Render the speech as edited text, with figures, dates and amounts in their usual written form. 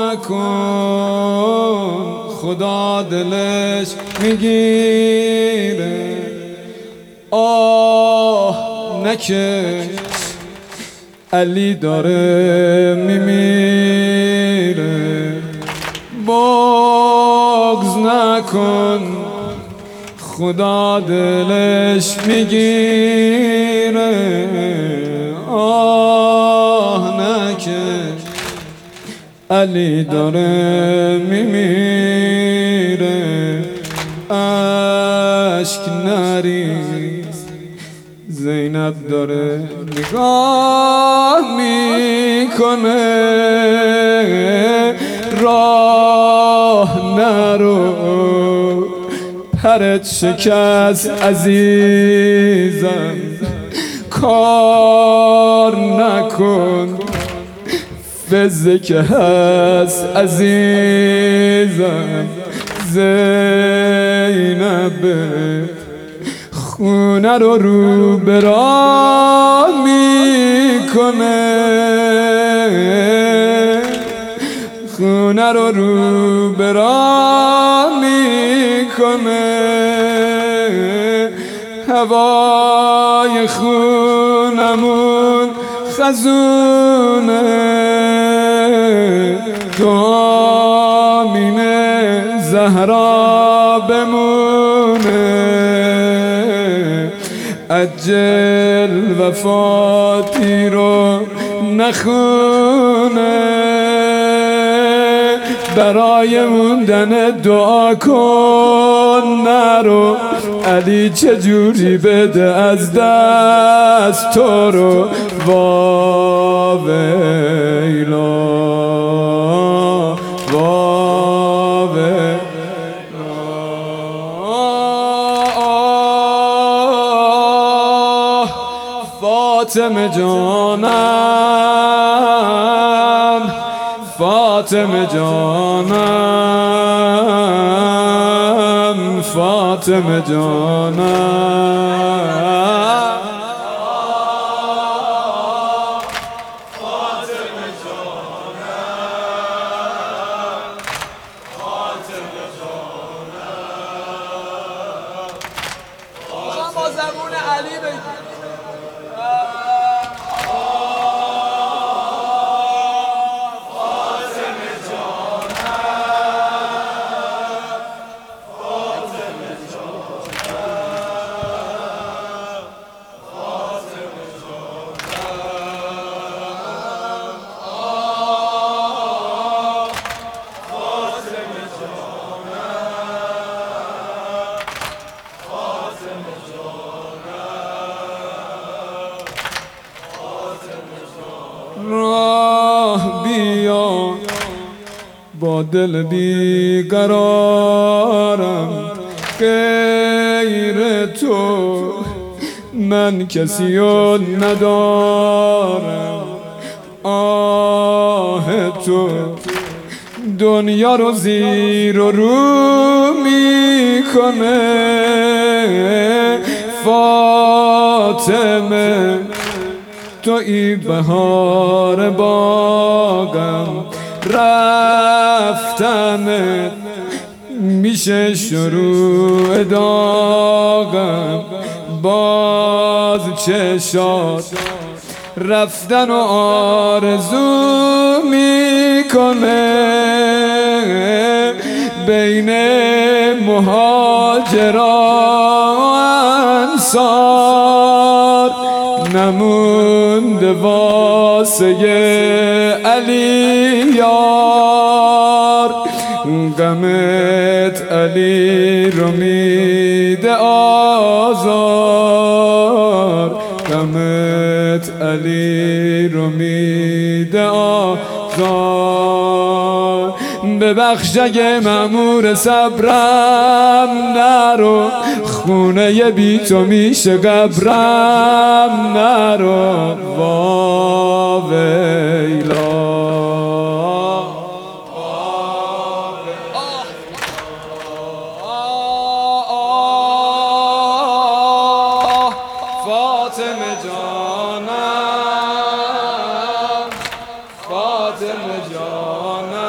نکن خدا دلش میگیره. آه نکش علی داره میمیره. بغض نکن خدا دلش میگیره. آه نکش علی داره میمیره. اشک نریز زینب داره نگاه میکنه. راه نرو پرت شکست عزیزم. کار نکن فزه که هست عزیزم. زینب خونه رو برا میکنه. خونه رو برا میکنه. هوای خونمون خزونه. تو آمین زهرا بمونه. عجل وفاتی رو نخونه. برای موندن دعا کن نرو. علی چجوری بده از دست تو رو. وا ویلا وا ویلا. فاطمه جانم فاطمه جانم فاطمه جانم. با زبون علی بگید. راه بیا با دل بیقرارم. غیر تو من کسی رو ندارم. آه تو دنیا رو زیر و رو میکنه. فاطمه توی بهار باغم. رفتنت میشه شروع داغم. باز چشات رفتن و آرزو میکنه. بین مهاجران انصار نمونده واسه علی یار. غمت علی رو میده آزار. غمت علی رو میده آزار. ببخش اگه مأمور صبرم نرو. خونه بی تو میشه قبرم نرو. وا ویلا فاطمه جانم فاطمه جانم